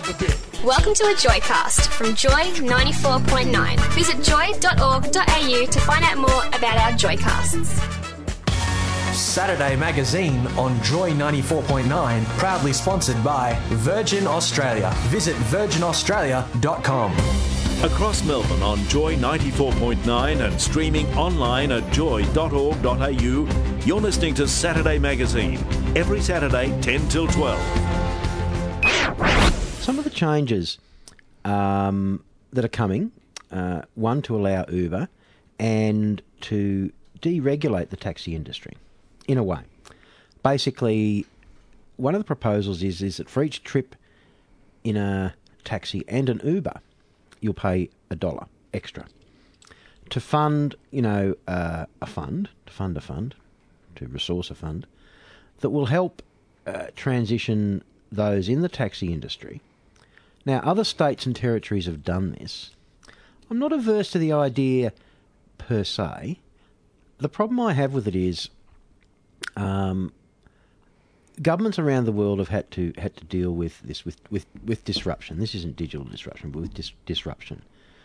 Welcome to a Joycast from Joy 94.9. Visit joy.org.au to find out more about our Joycasts. Saturday Magazine on Joy 94.9, proudly sponsored by Virgin Australia. Visit virginaustralia.com. Across Melbourne on Joy 94.9 and streaming online at joy.org.au, you're listening to Saturday Magazine, every Saturday 10 till 12. Some of the changes that are coming, one to allow Uber and to deregulate the taxi industry, in a way. Basically, one of the proposals is that for each trip in a taxi and an Uber, you'll pay $1 extra to fund, a fund, to resource a fund that will help transition those in the taxi industry. Now, other states and territories have done this. I'm not averse to the idea per se. The problem I have with it is governments around the world have had to deal with this with disruption. This isn't digital disruption, but with disruption.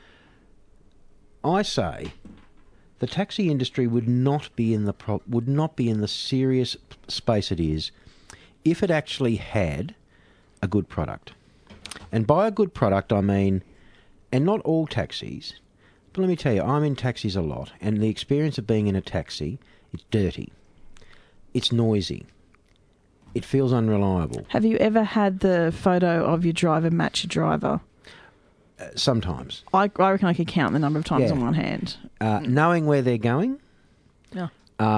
I say the taxi industry would not be in the serious space it is if it actually had a good product. And by a good product, I mean, and not all taxis, but let me tell you, I'm in taxis a lot, and the experience of being in a taxi, it's dirty, it's noisy, it feels unreliable. Have you ever had the photo of your driver match your driver? Sometimes. I reckon I could count the number of times on one hand. Knowing where they're going, yeah.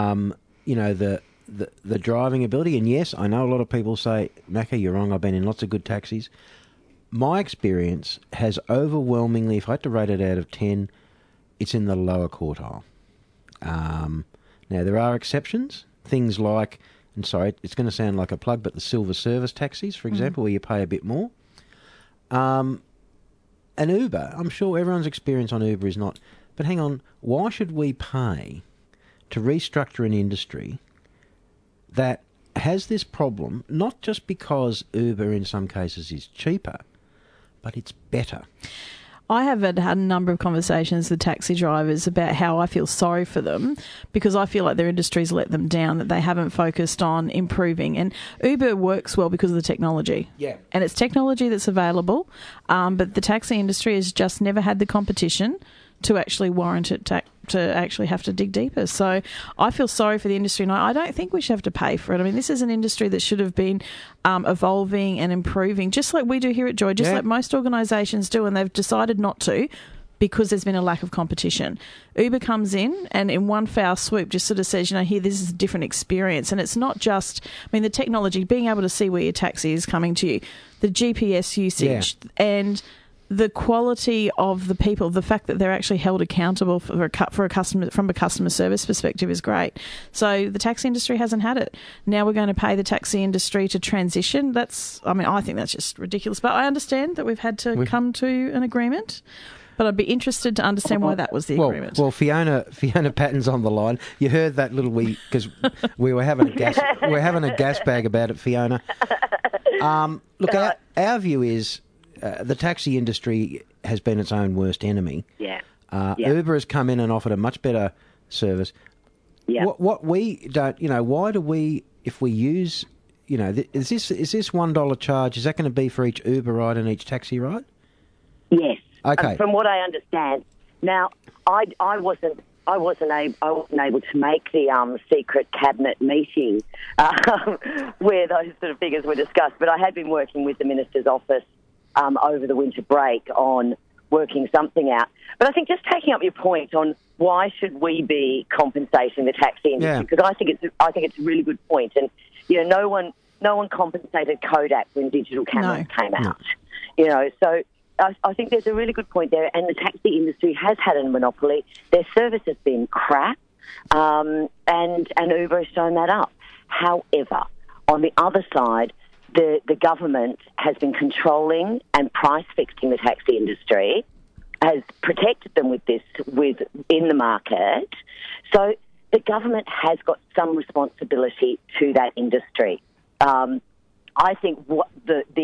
The driving ability, and yes, I know a lot of people say, Macca, you're wrong, I've been in lots of good taxis. My experience has overwhelmingly, if I had to rate it out of 10, it's in the lower quartile. Now, there are exceptions, things like, and sorry, it's going to sound like a plug, but the silver service taxis, for example, where you pay a bit more. And Uber, I'm sure everyone's experience on Uber is not, but hang on, why should we pay to restructure an industry that has this problem, not just because Uber in some cases is cheaper, but it's better? I have had a number of conversations with taxi drivers about how I feel sorry for them because I feel like their industry's let them down, that they haven't focused on improving. And Uber works well because of the technology. Yeah. And it's technology that's available, but the taxi industry has just never had the competition to actually warrant it to actually have to dig deeper. So I feel sorry for the industry, and I don't think we should have to pay for it. I mean, this is an industry that should have been evolving and improving, just like we do here at Joy, just like most organisations do, and they've decided not to because there's been a lack of competition. Uber comes in and in one foul swoop just sort of says, here, this is a different experience. And it's not just, the technology, being able to see where your taxi is coming to you, the GPS usage, and the quality of the people, the fact that they're actually held accountable for a customer from a customer service perspective is great. So the taxi industry hasn't had it. Now we're going to pay the taxi industry to transition. I think that's just ridiculous. But I understand that we've had to come to an agreement. But I'd be interested to understand why that was the agreement. Well, Fiona Patton's on the line. You heard that little because we were having a gas bag about it, Fiona. Look, our view is. The taxi industry has been its own worst enemy. Yeah. Uber has come in and offered a much better service. Yeah. What we don't, why do we, if we use, is this $1 charge? Is that going to be for each Uber ride and each taxi ride? Yes. Okay. From what I understand, now I wasn't able to make the secret cabinet meeting where those sort of figures were discussed, but I had been working with the Minister's office over the winter break on working something out. But I think just taking up your point on why should we be compensating the taxi industry, because I think it's a really good point. And no one compensated Kodak when digital cameras came out. So I think there's a really good point there. And the taxi industry has had a monopoly. Their service has been crap, and Uber has shown that up. However, on the other side, the government has been controlling and price fixing the taxi industry, has protected them in the market. So the government has got some responsibility to that industry. I think what the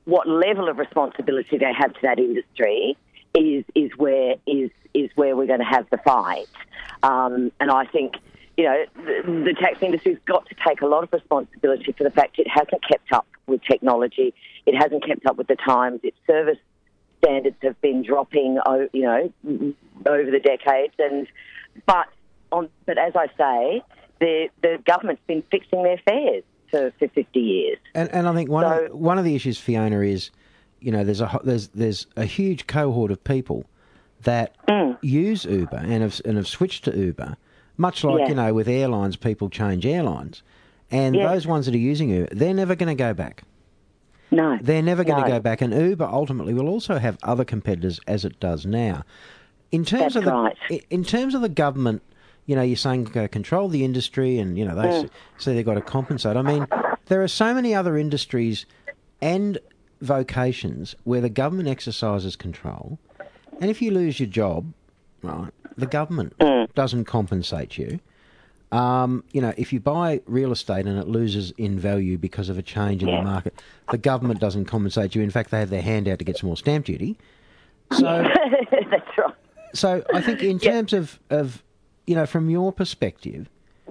what level of responsibility they have to that industry is where we're going to have the fight. And I think, the taxi industry's got to take a lot of responsibility for the fact it hasn't kept up with technology. It hasn't kept up with the times. Its service standards have been dropping, over the decades. But as I say, the government's been fixing their fares for 50 years. And I think one of the issues, Fiona, is there's a huge cohort of people that use Uber and have switched to Uber, much like with airlines, people change airlines, and those ones that are using Uber, they're never going to go back. No, they're never going to go back, and Uber ultimately will also have other competitors as it does now. In terms That's right. In terms of the government, you're saying control the industry, and they say they've got to compensate. I mean, there are so many other industries and vocations where the government exercises control, and if you lose your job, right, the government doesn't compensate you. If you buy real estate and it loses in value because of a change in the market, the government doesn't compensate you. In fact, they have their hand out to get some more stamp duty. So that's right. So I think in terms of from your perspective,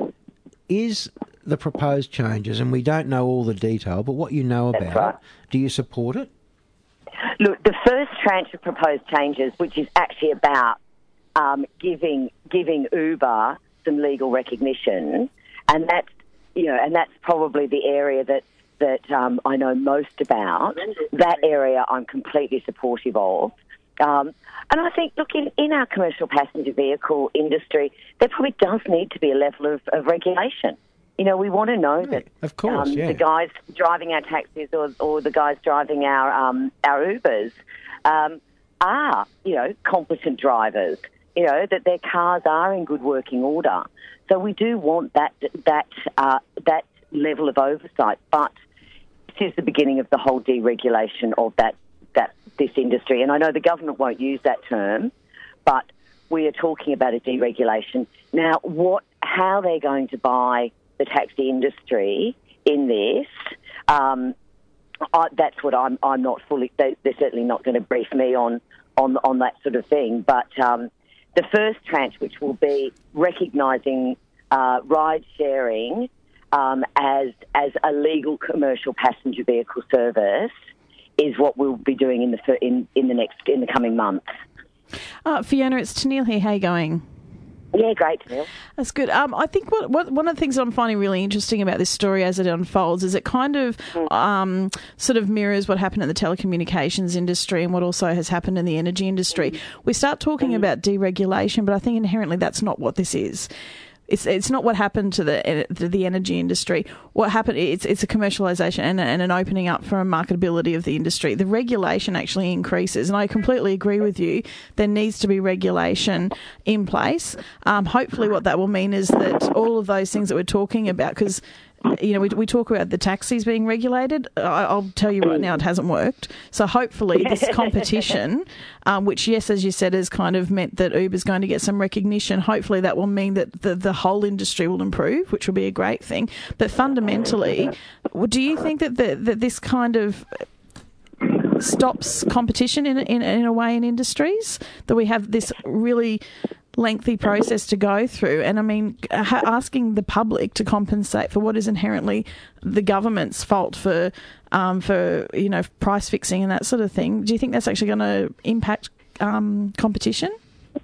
is the proposed changes, and we don't know all the detail, but what you know about it, do you support it? Look, the first tranche of proposed changes, which is actually about giving Uber some legal recognition, and that's probably the area that I know most about. That area I'm completely supportive of. And I think, look, in our commercial passenger vehicle industry, there probably does need to be a level of regulation. We want to know that of course, the guys driving our taxis or the guys driving our Ubers are, competent drivers, that their cars are in good working order. So we do want that level of oversight. But this is the beginning of the whole deregulation of this industry. And I know the government won't use that term, but we are talking about a deregulation. Now, how they're going to buy the taxi industry in this, that's what I'm not fully... They're certainly not going to brief me on that sort of thing. But the first tranche, which will be recognising ride-sharing as a legal commercial passenger vehicle service, is what we'll be doing in the coming months. Fiona, it's Tennealle here. How are you going? Yeah, great, Tennealle. That's good. I think what one of the things I'm finding really interesting about this story as it unfolds is it kind of sort of mirrors what happened in the telecommunications industry and what also has happened in the energy industry. We start talking about deregulation, but I think inherently that's not what this is. It's not what happened to the energy industry. What happened? It's a commercialisation and an opening up for a marketability of the industry. The regulation actually increases, and I completely agree with you. There needs to be regulation in place. Hopefully, what that will mean is that all of those things that we're talking about, because we talk about the taxis being regulated. I'll tell you right now, it hasn't worked. So hopefully this competition, which, yes, as you said, has kind of meant that Uber's going to get some recognition, hopefully that will mean that the whole industry will improve, which will be a great thing. But fundamentally, do you think that this kind of stops competition in a way in industries, that we have this really lengthy process to go through? And I mean, asking the public to compensate for what is inherently the government's fault for price fixing and that sort of thing. Do you think that's actually going to impact competition?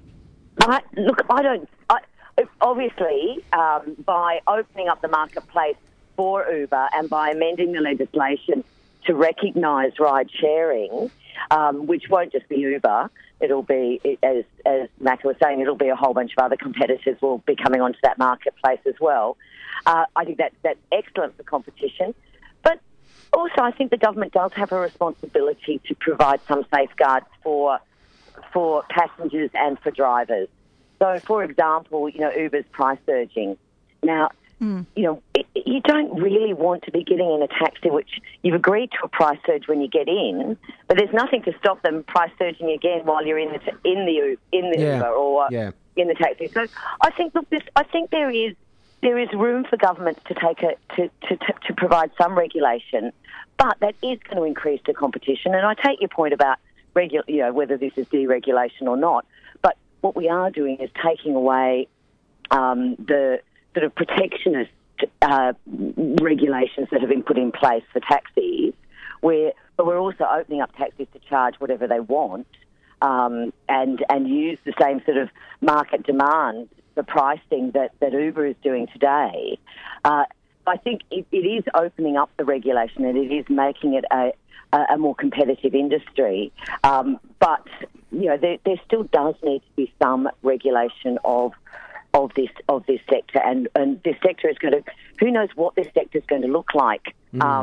Obviously, by opening up the marketplace for Uber and by amending the legislation to recognise ride sharing, which won't just be Uber. It'll be, as Macca was saying, it'll be a whole bunch of other competitors will be coming onto that marketplace as well. I think that's excellent for competition. But also I think the government does have a responsibility to provide some safeguards for passengers and for drivers. So, for example, Uber's price surging. Now, you don't really want to be getting in a taxi which you've agreed to a price surge when you get in, but there's nothing to stop them price surging again while you're in the Uber or in the taxi. So I think there is there is room for governments to take to provide some regulation, but that is going to increase the competition. And I take your point about whether this is deregulation or not. But what we are doing is taking away the sort of protectionist regulations that have been put in place for taxis, but we're also opening up taxis to charge whatever they want and use the same sort of market demand for pricing that Uber is doing today. I think it is opening up the regulation and it is making it a more competitive industry. But there still does need to be some regulation of this sector, and this sector is going to. Who knows what this sector is going to look like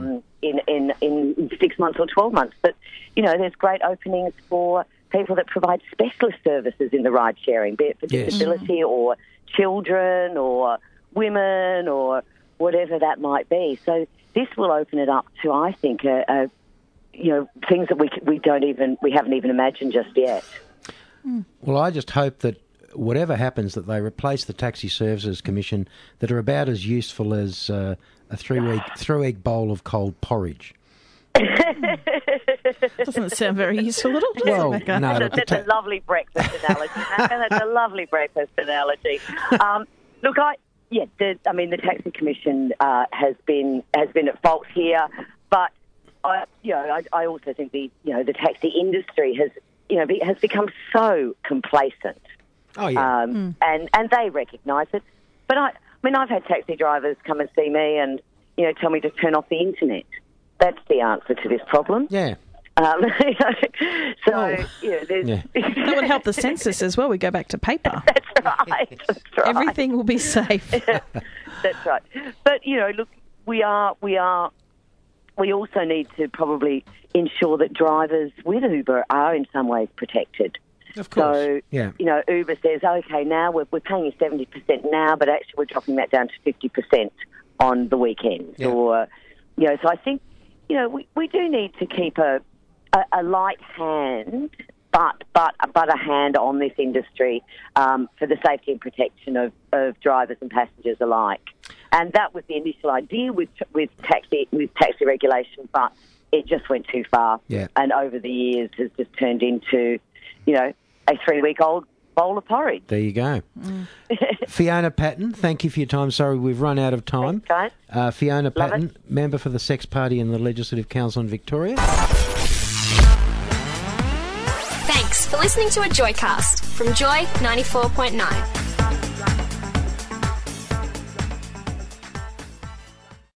in 6 months or 12 months? But there's great openings for people that provide specialist services in the ride sharing, be it for disability or children or women or whatever that might be. So this will open it up to, I think, things that we haven't even imagined just yet. Well, I just hope that whatever happens, that they replace the Taxi Services Commission, that are about as useful as a three-egg bowl of cold porridge. Doesn't sound very useful at all. Well, no, that's a lovely breakfast analogy. That's a lovely breakfast analogy. The Taxi Commission has been at fault here, but I also think the taxi industry has become so complacent. Oh yeah, and they recognise it. But I've had taxi drivers come and see me and tell me to turn off the internet. That's the answer to this problem. Yeah. That would help the census as well. We go back to paper. That's right. Everything will be safe. That's right. But look, we also need to probably ensure that drivers with Uber are in some ways protected. Of course. So, yeah. Uber says, okay, now we're paying you 70% now, but actually we're dropping that down to 50% on the weekends. Yeah. Or, so I think, we do need to keep a light hand, but a hand on this industry for the safety and protection of drivers and passengers alike. And that was the initial idea with taxi regulation, but it just went too far. Yeah. And over the years has just turned into, a 3-week-old bowl of porridge. There you go. Fiona Patten, thank you for your time. Sorry, we've run out of time. Thanks, guys. Fiona Patten, member for the Sex Party in the Legislative Council in Victoria. Thanks for listening to a Joycast from Joy 94.9.